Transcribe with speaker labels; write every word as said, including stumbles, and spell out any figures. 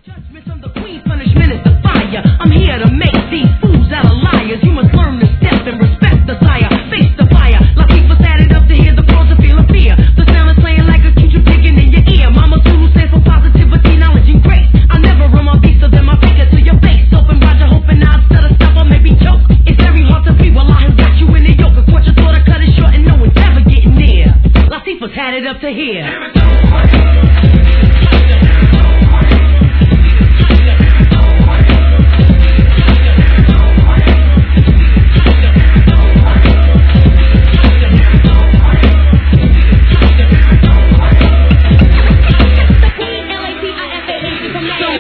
Speaker 1: Judgment from the queen, punishment is the fire. I'm here to make these fools out of liars. You must learn to step and respect the sire. Face the fire. Like people sat it up to hear the pros of feeling fear. The sound is playing like a cute picking in your ear. Mama Zulu stands for positivity, knowledge, and grace. I never run my beat, so then I pick it to your face. Open Roger, hoping I'll set a stop or maybe choke. It's very hard to be while I have got you in the yoke. Cause what you thought I cut it short and no one's ever getting near. Latifah's had it up to here.